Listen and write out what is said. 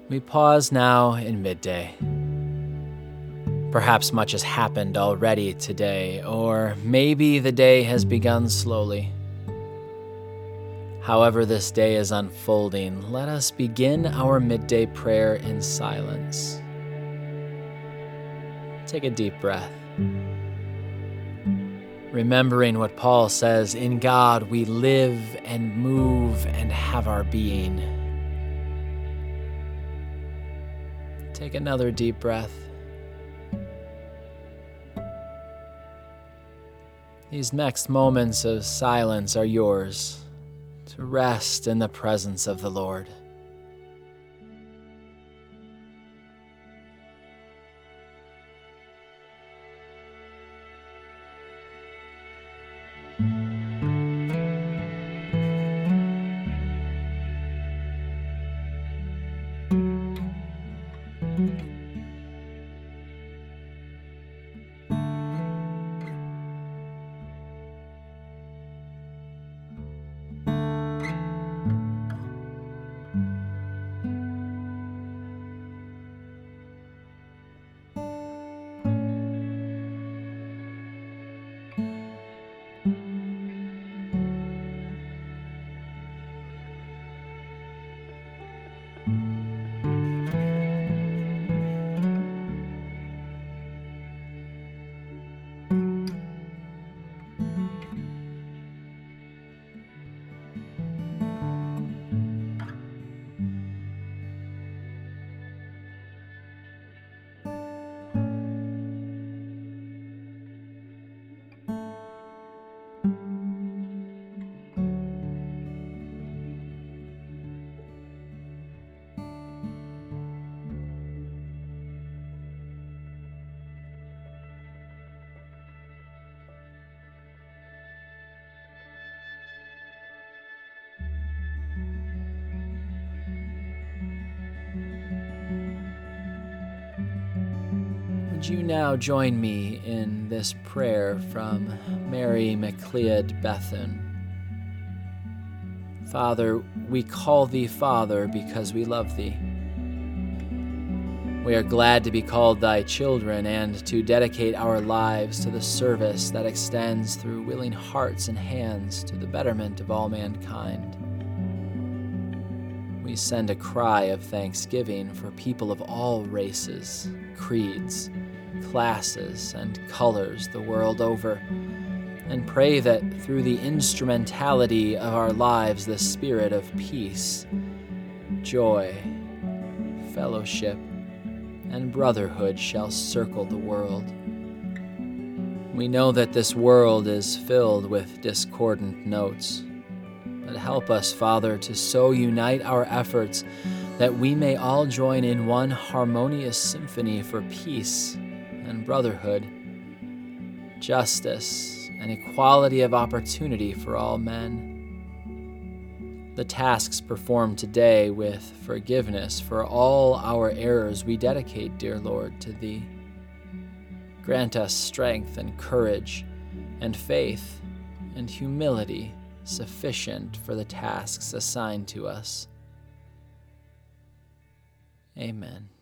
We pause now in midday. Perhaps much has happened already today, or maybe the day has begun slowly. However this day is unfolding, let us begin our midday prayer in silence. Take a deep breath. Remembering what Paul says, in God we live and move and have our being. Take another deep breath. These next moments of silence are yours to rest in the presence of the Lord. Would you now join me in this prayer from Mary MacLeod Bethune? Father, we call thee Father because we love thee. We are glad to be called thy children and to dedicate our lives to the service that extends through willing hearts and hands to the betterment of all mankind. We send a cry of thanksgiving for people of all races, creeds, classes, and colors the world over, and pray that through the instrumentality of our lives the spirit of peace, joy, fellowship, and brotherhood shall circle the world. We know that this world is filled with discordant notes, but help us, Father, to so unite our efforts that we may all join in one harmonious symphony for peace and brotherhood, justice and equality of opportunity for all men. The tasks performed today with forgiveness for all our errors we dedicate, dear Lord, to Thee. Grant us strength and courage and faith and humility sufficient for the tasks assigned to us. Amen.